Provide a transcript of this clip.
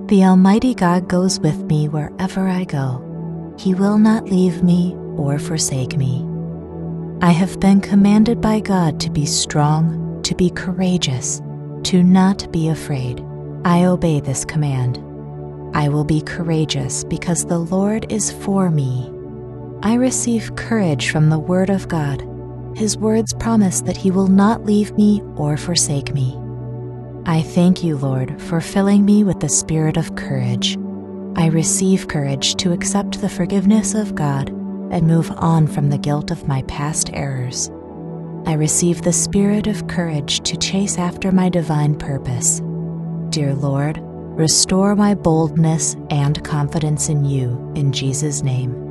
The Almighty God goes with me wherever I go. He will not leave me or forsake me. I have been commanded by God to be strong, to be courageous, to not be afraid. I obey this command. I will be courageous because the Lord is for me. I receive courage from the Word of God. His words promise that He will not leave me or forsake me. I thank you, Lord, for filling me with the spirit of courage. I receive courage to accept the forgiveness of God and move on from the guilt of my past errors. I receive the spirit of courage to chase after my divine purpose. Dear Lord, restore my boldness and confidence in you, in Jesus' name.